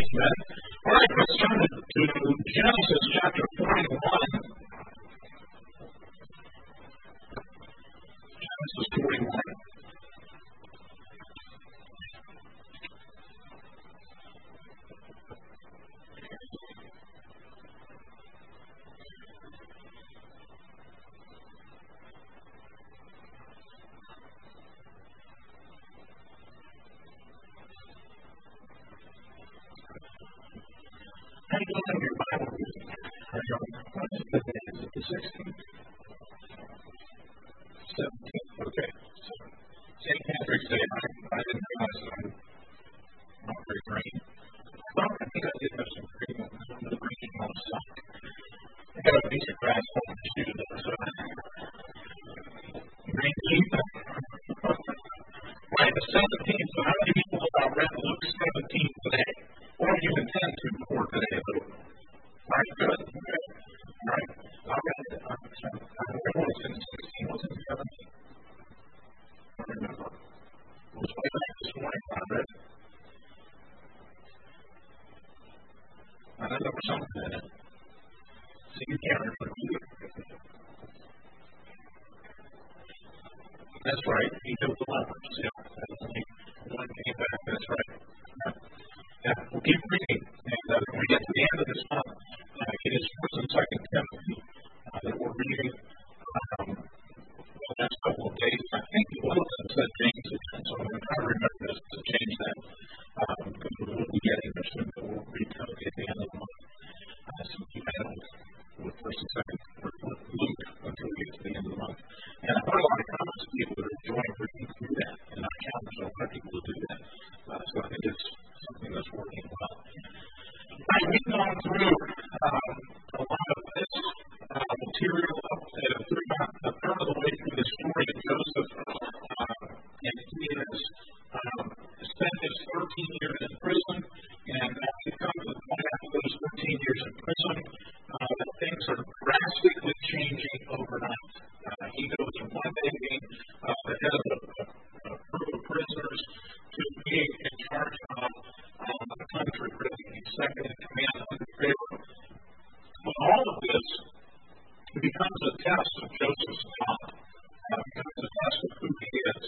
Amen. All right, let's turn to Genesis chapter 41. Genesis 41. How do you know your Bible reading? Are you on what is the day? Is it the 16th? 17th. Okay. So, St. Patrick's Day. I didn't realize that I'm not very green. Well, I think I did have some green on the green on the sock. I got a piece of grass on my shoe though, so green teeth. Right, the 17th. So how many people read Luke 17 today? Or you intend to before today, Luke? All right, good. Okay. All right. I read it. I was in 16. Was it 17? I don't remember. It was way back this morning when I read it. I know there was something in it. So you can't remember either. That's right. He killed the lepers. Yeah. One came back. That's right. Yeah. We'll keep reading. And when we get to the end of this month, it is 1st and 2nd Timothy that we're reading the next couple of days. I think the bulletin said James again, so I'm going to try to remember this to change that because we will be getting there soon, but we'll read Timothy at the end of the month. So keep ahead with 1st and 2nd Luke until we get to the end of the month. And I've heard a lot of comments of people that are enjoying reading through that, and I challenge a lot of people to do that. So I think it's something that's working well. We've gone through a lot of this material up through a third of the way through the story of Joseph, and he has spent his 13 years in prison, and we've come to the point after those 13 years in prison that things are drastically changing overnight. He goes from one day being the head of a group of prisoners to being in charge of the country, really. He's second in command under Pharaoh. But all of this becomes a test of Joseph's God. It becomes a test of who he is.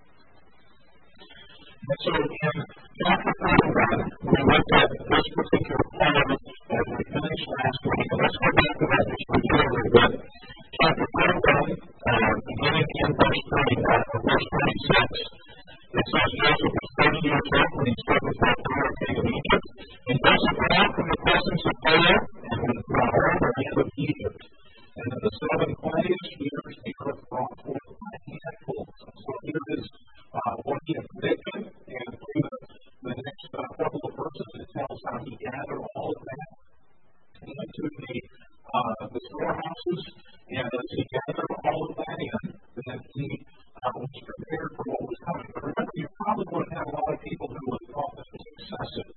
And so in chapter 41, we looked at this particular part as we finished last week. And let's go back to that just review a little bit. Chapter 41, beginning in verse 36. It says Joseph was 30 years old when he stood before Pharaoh, king of Egypt. And Joseph went out from the presence of Pharaoh and was brought over the land of Egypt. And in the 7 plagues, years the earth brought forth by handfuls. So here is what he had predicted, and through the next couple of verses, it tells how he gathered all of that into the storehouses. And as he gathered all of that in, then he was prepared for what was coming. But remember, you probably would have had a lot of people who would have thought this was excessive.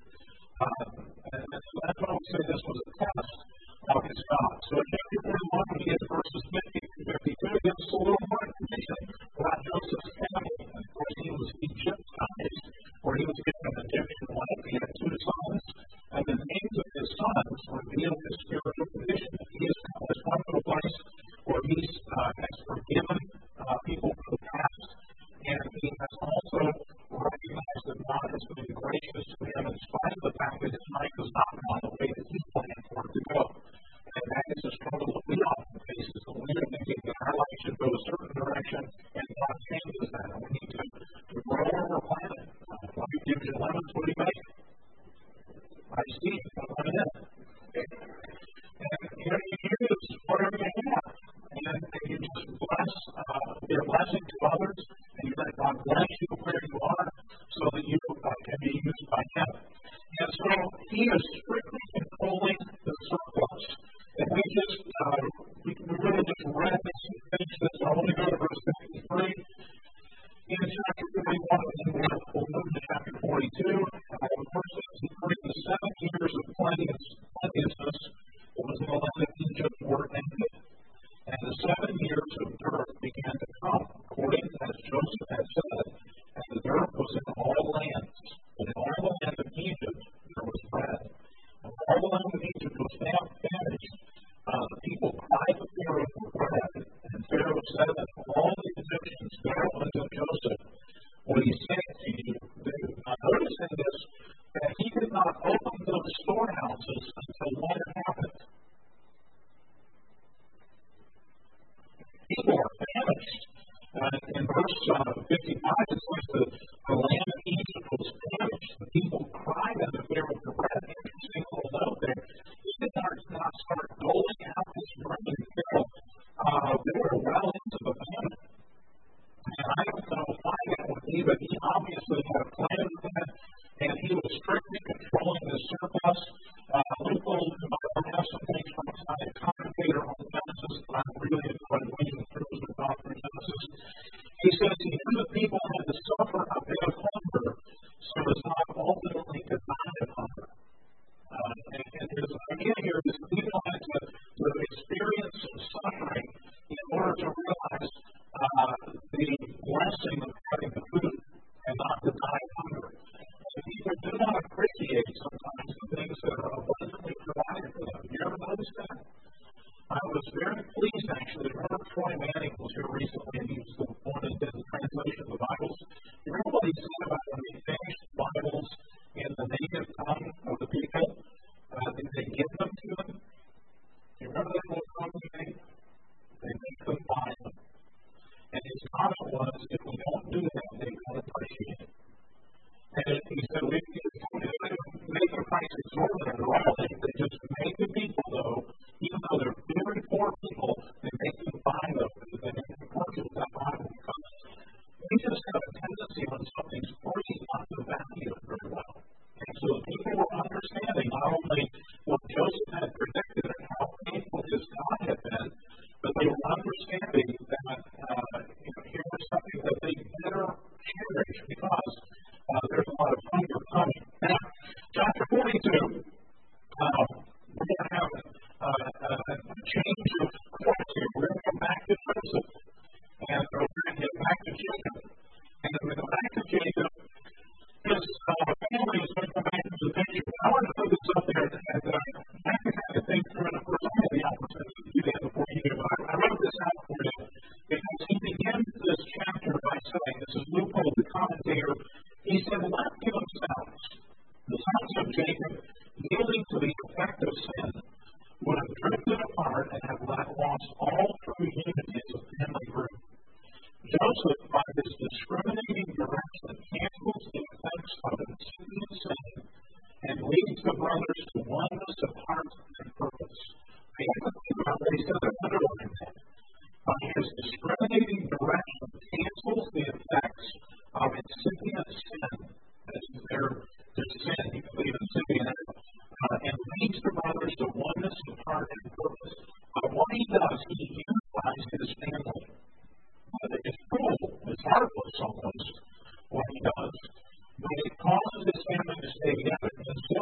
And so that's why we say this was a test of his God. So in chapter 41, we get verses 50 to 52, it gives us a little more information about Joseph's family. And of course, he was Egyptized, or he was given an Egyptian wife. He had 2 sons, and the names of his sons reveal his spiritual condition. He has come to a place where he has forgiven people for the past, and he has also recognized that God has been gracious to him in spite of the fact that his life has not gone the way that he planned for it to go. And that is a struggle that we often face, is that we are thinking that our life should go a certain direction, and God changes that, and we need to grow where we're planted. When he gives you lemons, what do you make? I see, put one in. And you use whatever you have. And you just be a blessing to others, and you let God bless you where you are so that you can be used by him. And so he is strictly controlling the surplus. And we really just read this and finished this. I want to go to verse 53 in chapter 41, and we'll move to chapter 42. Verse 53, the 7 years of plenteousness that was in the land of Egypt were ended. And the 7 years of dearth began to come, according as Joseph had said, and the dearth was in all lands. But in all the land of Egypt there was bread. Moses until what had happened? People are famished. In verse 55, it says that the land of Egypt was famished. The people cried unto Pharaoh for bread. Interesting little note there. He did not start doling out this bread until they were well into the famine. And I don't know why that would be, but he obviously had a plan for that, and he was strictly controlling the surplus. Loophole, you might have some things from a commentator on Genesis, but I'm really enjoying reading through the doctrine of Genesis. He says he knew the people had to suffer a bit of hunger, so as not ultimately to die of hunger. And his idea here is that people had to experience some suffering in order to realize the blessing of having the food and not to die of hunger. And people do not appreciate sometimes the things that are abundantly provided for them. You ever notice that? I was very pleased, actually. Remember Troy Manning was here recently, and he was the one that did the translation of the Bibles. You remember what he said about when they finished Bibles in the native tongue of the people? Did they give them to them? You remember that little comment he made? They make them buy them. And his comment was, if we don't do that, they won't appreciate it. And he said, we don't make the price exorbitant at all. They just make the people, though, even though they're very poor people, they make them buy them. They make them purchase that Bible because we just have a tendency when something's free not to value it very well. And so the people were understanding not only what Joseph had predicted and how faithful his God had been, but they were understanding that here was something that they better cherish because there's a lot of hunger coming. Now, chapter 42, we're going to have a change of course here. We're going to go back to Joseph, and we're going to get back to Jacob. And when we go back to Jacob, his family is going to come back into the picture. I want to put this up there, and I have to think through it. Of course, I had the opportunity to do that before you did, but I wrote this out for you because he begins this chapter by saying, this is Loophole, the commentator, he said, left to themselves, the sons of Jacob, yielding to the effect of sin, would have drifted apart and have lost all true unity as a family group. Joseph, by his discriminating direction, cancels the effects of incipient sin and leads the brothers to oneness of heart and purpose. I have to think about what he said, I underline that. By his discriminating direction, cancels the effects of incipient sin. That's their sin, you can leave incipient, and leads the brothers to oneness of heart and purpose. What he does, he unifies his family. It's cruel, it's heartless almost, what he does, but it causes his family to stay together. And so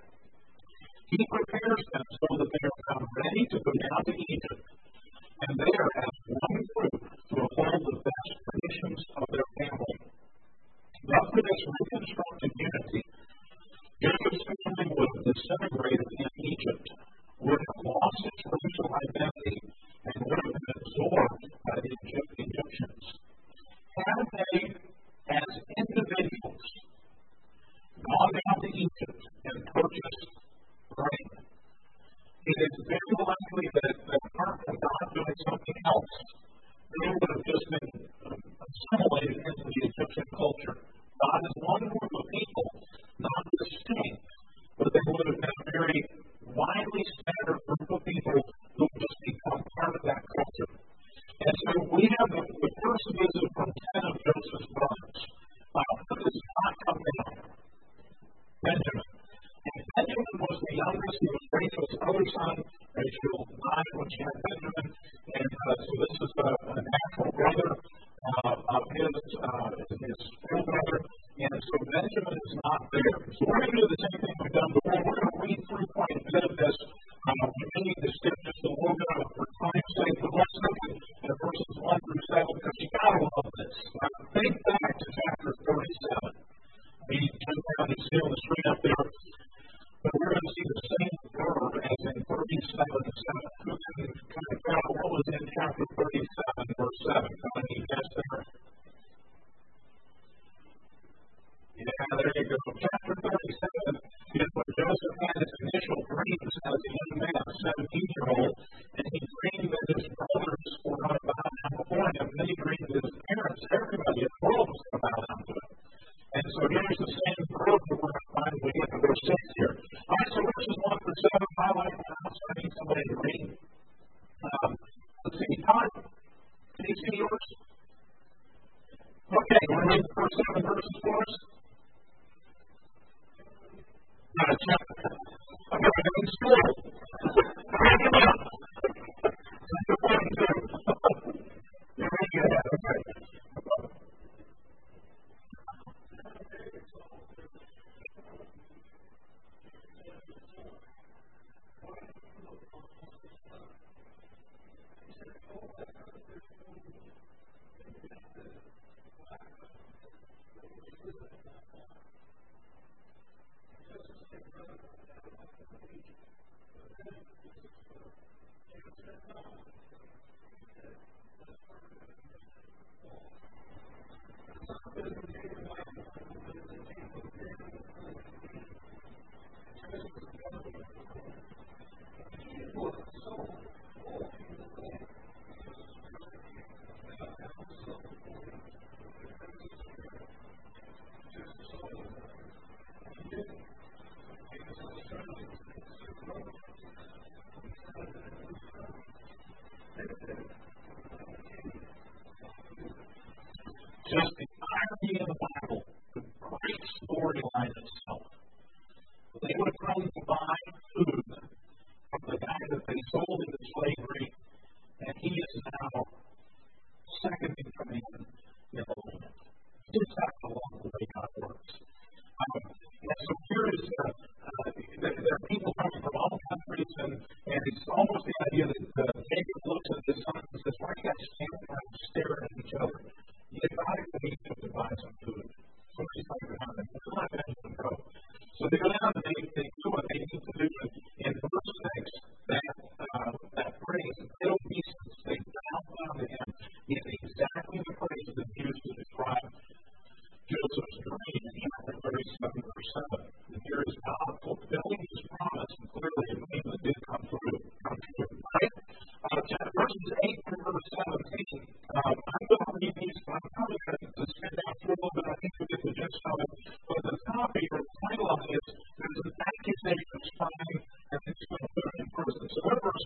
he prepares them so that they are found ready to go down to Egypt, and there as one group to uphold the best traditions of their family. But for this reconstructed unity, Jacob's family would have disintegrated in Egypt, would have lost its racial identity, and would have been absorbed by the Egyptians. Had they, as individuals, gone down to Egypt and purchased grain, it is very likely that apart from God doing something else, they would have just been assimilated into the Egyptian culture. God is one group of people, not distinct, but they would have been a very widely scattered group of people who would just become part of that culture. And so we have the first visit from 10 of Joseph's brothers. Who does not come down? Benjamin. And Benjamin was the youngest. He was Rachel's other son. Rachel died when she had Benjamin. And so this is a natural brother of his full brother. And so Benjamin is not there. So we're going to do the same thing we've done before. We're going to read through quite a bit of this. We may need to skip just a little bit for time's sake, but let's look at verses 1 through 7 because you got to love this. Think back to chapter 37. We jump down and see on the screen up there. But we're going to see the same verb as in 37 and 7. Who can kind of figure out what was in chapter 37, verse 7? Can any guess there? Yeah, there you go. Chapter 37 is what Joseph had his initial I'm going to go to school. Break him up. Good morning, too. You're ready to have, okay. Just the irony of the Bible, the great storyline itself. They would have come to buy food from the guy that they sold into slavery, and he is now second in command in the land. Just that's the way God works. And so here is, there are people coming from all countries, and it's almost the idea that Jacob looks at his son and says, why do you guys stand around staring at each other? You got to need to buy some food. So he's like, we're not going to go. So they go down and they do what they need to do. And verse 6, that phrase, obeisance, they bow down to him, is exactly the phrase that's used to describe Joseph's dream in chapter 37, verse 7. And here is God fulfilling his promise, and clearly a dream that did come true. Right? Verses 8 through verse 17. I'm going to read these, but I'm probably going to skip down through a little bit. I think we get the gist of it. But at the top here, the title of it is, there's an accusation of spying, and it's going to put him in prison. So go to verse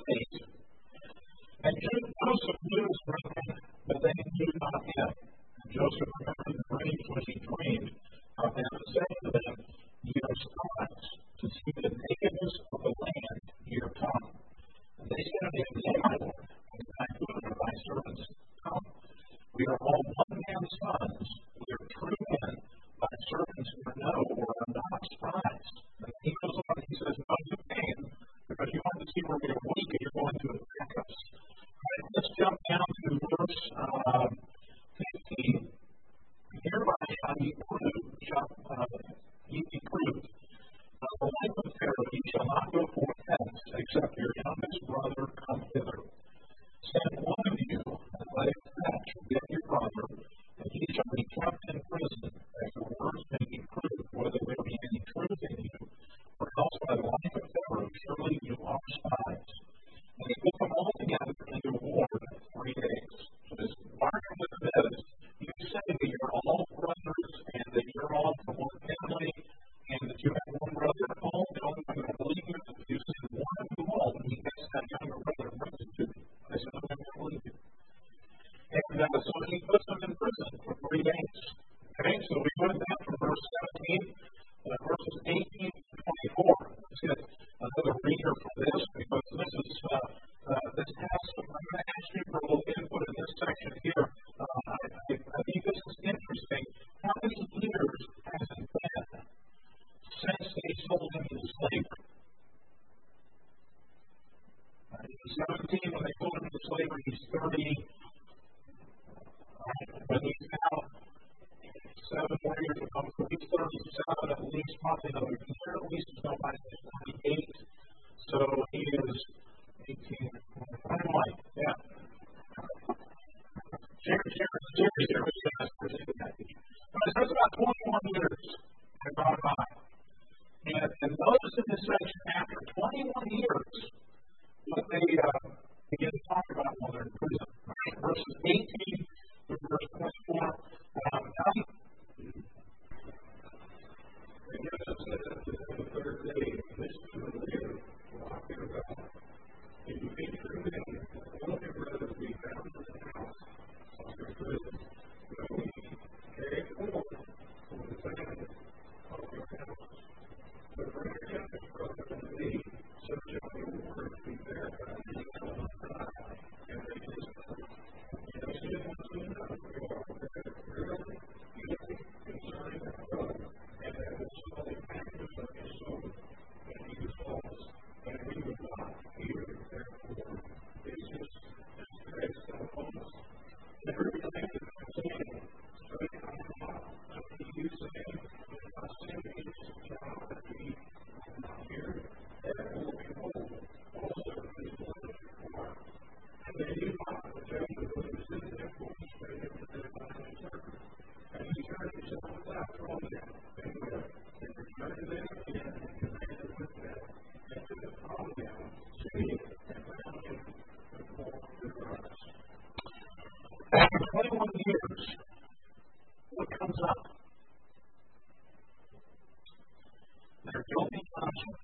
8. And Joseph knew his brethren, but they knew not him. And Joseph remembered the dreams which he dreamed of them, and said to them, ye are spies, to see the nakedness of the land ye are come. And they said unto him, yea, my Lord, and thy food are thy servants come. We are all one man's sons. We are true men. Thy servants know or are not spies. And he goes on and he says, no, you came because you want to see where we are weak and you're going to attack us. Right, let's jump down to verse 15. Hereby shall ye prove, the life of Pharaoh, ye shall not go forth hence, except your youngest brother come hither. Send one of you, and let him fetch and get your brother, and ye shall be kept in prison, that your words may be proved, whether there be any truth in you. For else by the life of Pharaoh, surely you are spies. And he put them all together into ward 3 days. So this bargain with them is, you say that you're all brothers, and that you're all from one family, and that you have one brother at home, and only I'm going to believe you if you send one of them home, and he gets that younger brother and brings it to me. I said, I'm going to believe you. And so he puts them in prison for 3 days. Okay, so we go down from verse 17, verses 18 to 24. Let's get another reader for this, because this is, this has some, I'm going to ask you for a little input in this section here. I think this is interesting. How many years has it been since they sold him into slavery? He was 17 when they sold him into slavery. He's 30. But he's now 7 more years ago. So he's 37 at least, probably another year at least. He's no by 28. So he is 18. Kind of like, yeah. Jerry, that's about 21 years have gone by. And notice in this section, after 21 years, what they begin to talk about while they're in prison. Right? Verses 18 to verse 24. The third day, this later, walking about, and you think for me, all your brothers be found in the house of your prison. No need, carry forward from the family of your house. But bring together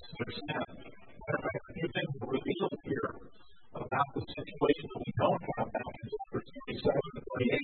their sin. Matter of fact, a few things were revealed here about the situation that we don't have back in chapters 27 and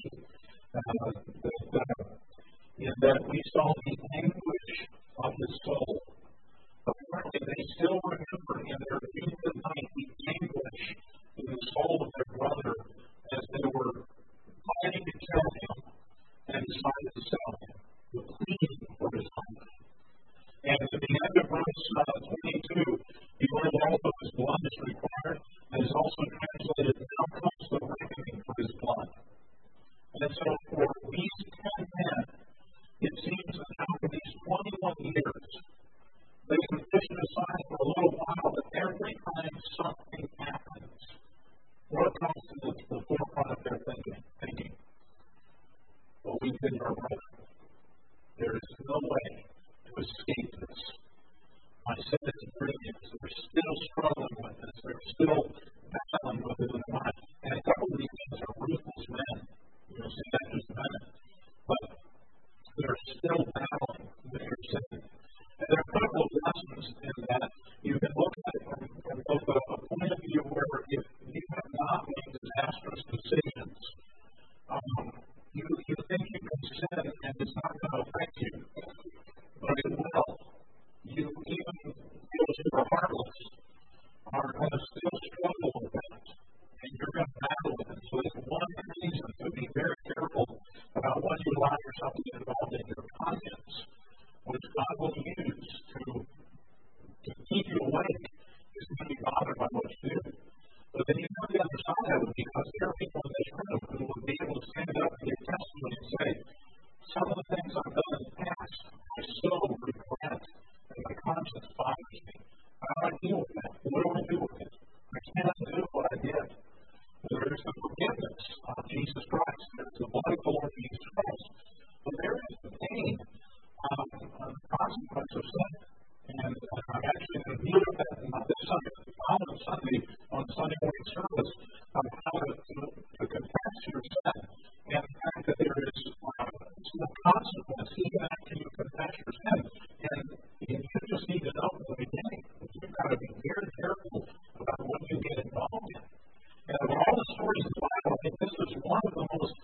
28, in that we saw the anguish of his soul. Apparently, they still remember in their youth of night the anguish in the soul of their brother as they were planning to kill him and decided to sell him, the pleading for his life. And at the end of verse 22, he learned also his blood is required, and is also translated, now comes the reckoning for his blood. And so for these 10 men, it seems that now for these 21 years, they've been pushed aside for a little while, but every time something happens, what comes to the forefront of their thinking? Well, we've been our brother. There is no way to escape this. My sin is brilliant. They're still struggling with this. They're still battling with it in their mind. And a couple of these things are ruthless men. You'll see that in just a minute. But they're still battling with their sin. And there are a couple of lessons in that. You can look at it from both a point of view where if you have not made disastrous decisions, you think you can sin and it's not going to affect you. But it will. You, even those who are heartless, are going to still struggle with that. And you're going to battle with it. So it's one reason to be very careful about what you allow yourself to get involved in. Your conscience, which God will use to keep you awake, is going to be bothered by what you do. But then you have to understand that because there are people in this room who will be able to stand up and give testimony and say, some of the things I've done in the past, I so regret, and my conscience bothers me. How do I deal with that? What do I do with it? I can't do what I did. There is the forgiveness of Jesus Christ. There's the blood of the Lord Jesus Christ. But there is the pain of the consequence of sin. And I'm actually going to deal with that not this Sunday, but the following Sunday on Sunday morning service of how to confess your sin. And the fact that there is some consequence even after you confess your sin. And you just need to know from the beginning that you've got to be very careful about what you get involved in. And of all the stories in the Bible, I think this is one of the most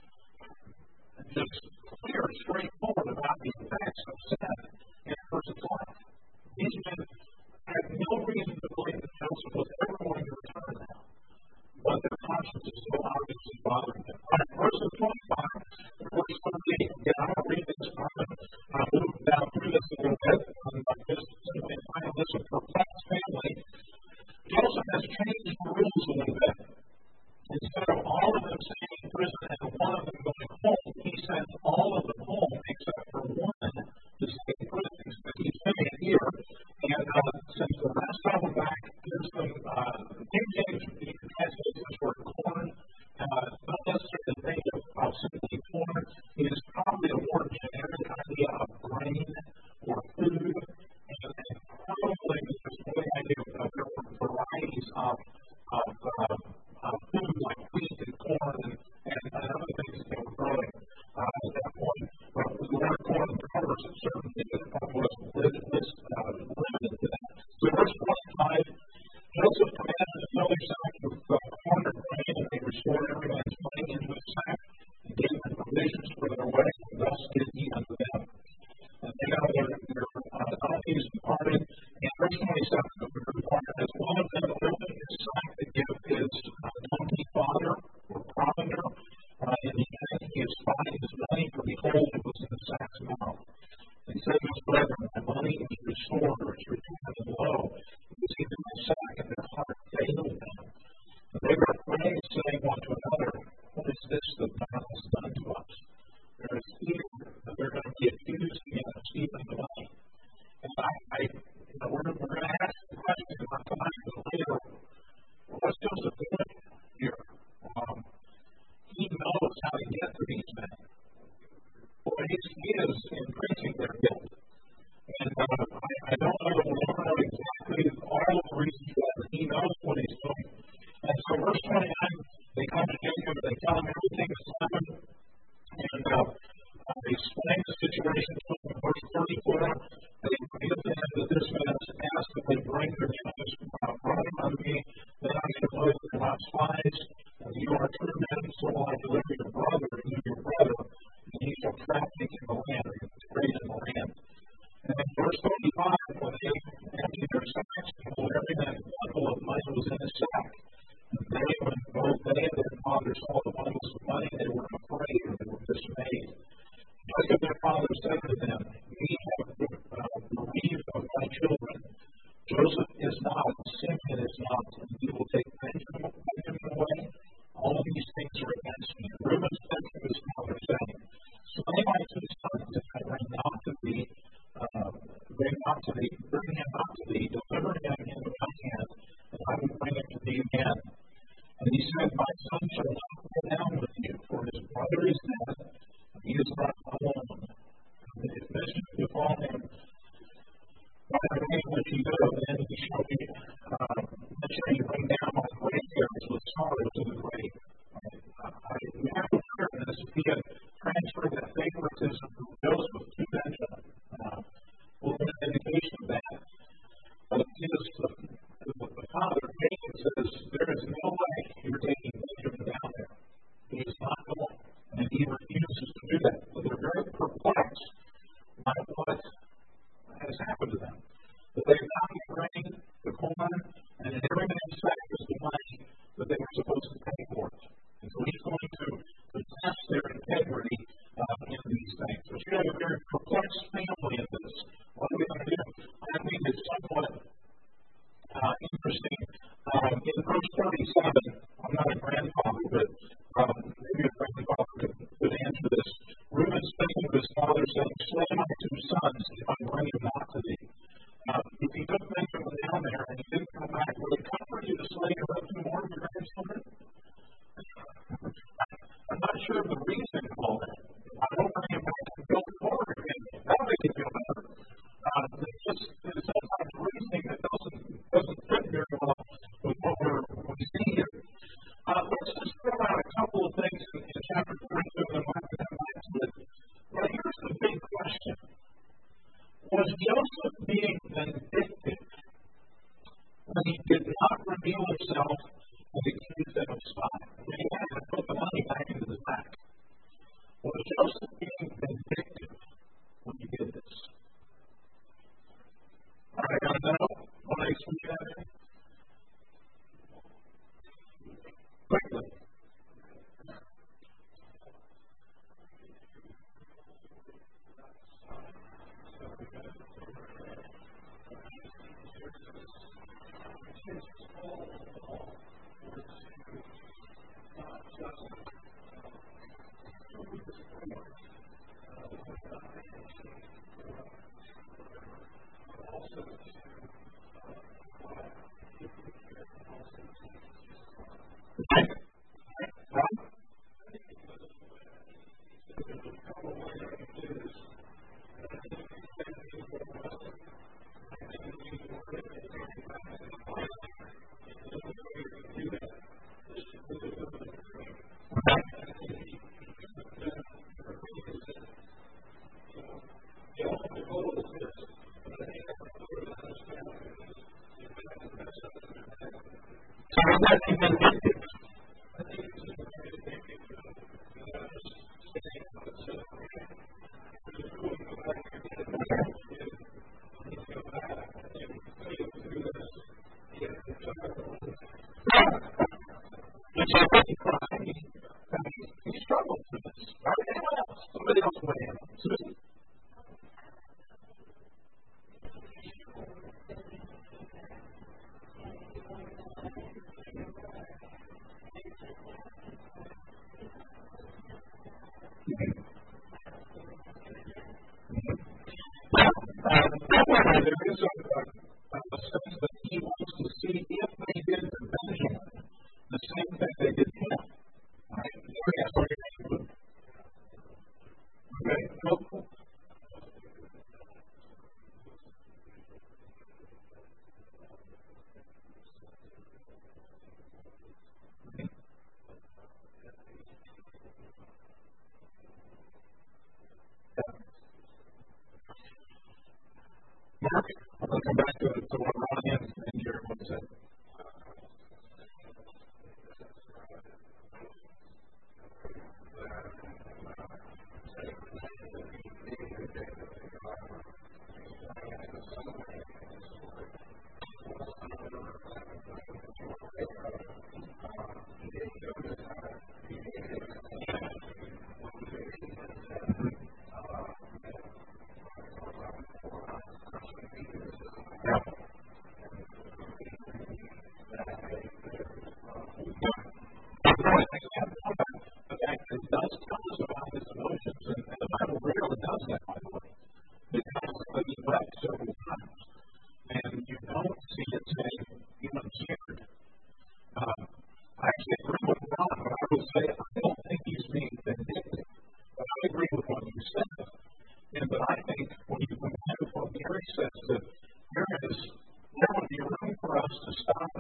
just clear, straightforward about the effects of sin in a person's life. These men had no reason to believe that Joseph was ever going to return now, but their conscience is so obviously bothering them. All right, verses 25 and verse 28. Again, I'm going to read this. I'm going to move down through this a little bit. I'm just simply entitled this a perplexed family. Joseph has changed the rules a little bit. Instead of all of them staying in prison and one of them going home, he sends all of them home except for one to stay in prison. He's staying here and sends the rest of them back. There's some King James translates this word corn, not necessarily made of simply corn. It is probably a more generic idea of grain or food. And probably there's one idea of different varieties of food like wheat and corn and other things that they were growing at that point. But the word corn covers it certainly, but it probably wasn't limited to that. So verse 25, Joseph commanded to fill their sack with corn and grain, and they restored every man's money into his sack and gave them provisions for their way, and thus did he unto them. And they got their donkeys departed. And verse 27 of the report, as one of them opened his sack to give his donkey fodder or provender, in the end he espied his money, for behold, it was in the sack's mouth. And he said to his brethren, my money is restored, or is returned, and lo, it was even in the sack, and their heart failed them. And they were afraid, saying one to another, what is this that thou hast done to us? There is fear that they're going to be accused again of stealing the money. And we're going to ask the question about tonight, they bring their youngest brother unto me, then I shall know that they're not spies, and you are true men, so will I deliver your brother and you your brother, and ye shall traffic in the land, or trade in the land. And in verse 35, when they emptied their sacks, behold, every man bundle of money was in his sack. And they, when both they and their father saw the bundles of money, they were afraid, or they were dismayed. Jacob their father said to them, ye have bereaved of my children. Joseph is not, Simeon is not, and you will take Benjamin away. All these things are against me. And Reuben said to his father, saying, slay my two sons, and I bring him not to thee, deliver him into my hand, and I will bring him to thee again. And he said, my son shall not go down with you, for his brother is dead, and he is not alone. And his mission befall him by the way which he goes, then he shall bring down my grave hairs with sorrow to the grave. We have to clear this. If he had transferred that favoritism from Joseph to Benjamin, we'll get an indication of that. But the father, Jacob, says, there is no way you're taking Benjamin down there. He is not going, and he refuses to do that. So they're very perplexed by what has happened to them. That they've not been bringing the corn, and in every man's sack is the money that they were supposed to pay for it. And so he's going to test their integrity in these things. So you have a very perplexed family in this. What are we going to do? I think it's somewhat interesting. In verse 37, I'm not a grandfather, but maybe a grandfather could answer this. Reuben spake to his father, saying, slay my two sons, if I bring him not to thee. If he took Benjamin down there and he didn't come back, would it comfort you to slay your other two more of your grandchildren? I'm not sure of the reason for all that. I don't bring him back and build the Lord again. That'll make you feel better. It's sometimes reasoning that doesn't fit very well with what we see here. Let's just throw out a couple of things in chapter 42 and then we'll come back to it. But here's the big question. Was Joseph being vindictive when he did not reveal himself and accuse them of spying? When he had to put the money back into the sack. Was Joseph being vindictive when he did this? All right, I know. Want to explain that? Quickly. He struggled with this. Anyone else? Somebody else weigh in. Susan? There is a sense that he wants to see if they did to Benjamin the same thing they did to him. All right? Yes, okay, cool. Mark, I'm going to come back to what Ron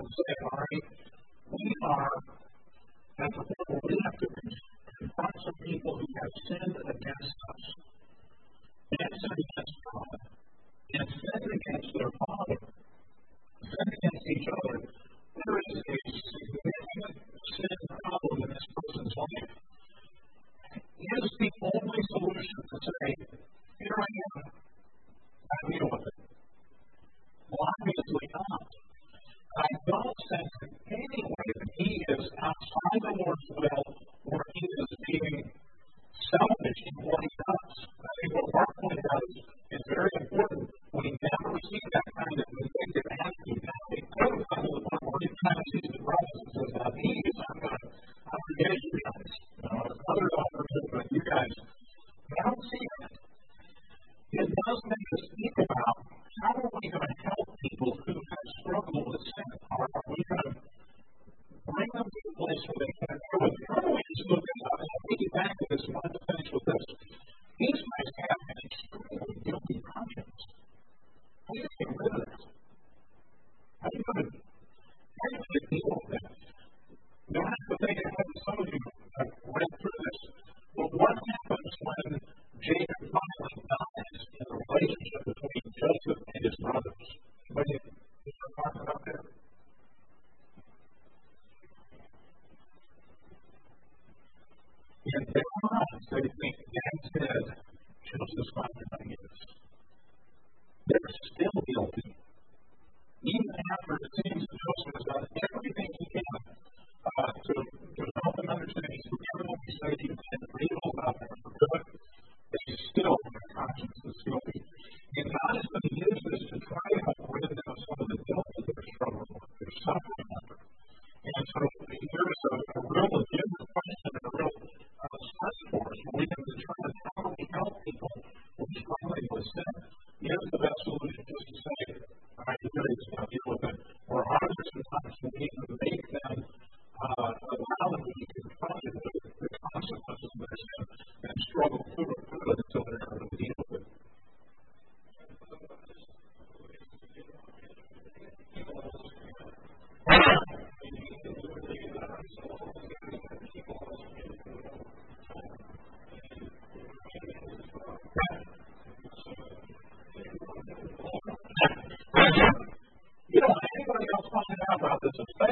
and say, all right, we are, as a people, we have to confront some people who have sinned against us, and sinned against God, and sinned against their Father, sinned against each other. There is a significant sin problem in this person's life. Is the only solution to say, here I am, I deal with it? Well, obviously not. I don't sense in any way that he is outside the Lord's will or he is being selfish in what he does. I think what Mark pointed out is very important. We never see that kind of vindictive attitude. Now, we could have come to the point where he kind of sees the brothers and says, now, I'm going to forget you guys. Others I'll forgive, but you guys, I don't see that. It does make us think about how are we going to help people who have struggled with sin? Are we going to bring them to a place where they can deal with it? How do we just look at that? And I'll take you back to this and I want to finish with this. These guys have an extremely guilty conscience. How do you get rid of that? How do you deal with that? You don't have to think ahead. Some of you have read through this. But what happens when Jacob finally dies in the relationship between Joseph and his brothers? Anybody talk about that? In their minds, they think Dad's dead, Joseph's not going to get us. They're still guilty. Even after it seems that Joseph has done everything he can to help them understand he's forgiven them, he's saved them, and read all about them for good, they still, their conscience is guilty. And God is going to use this to try to help rid them of some of the guilt that they're struggling with, they're suffering under. And so there is a real legitimate question and a real stress for us where we can determine how do we help people who are struggling with sin. Is the best solution just to say, all right, you're ready to deal with it? Or are there some times when we can make them allow them to be confronted with the consequences of their sin and struggle through it until they're able to deal with it? Anybody else find out about this?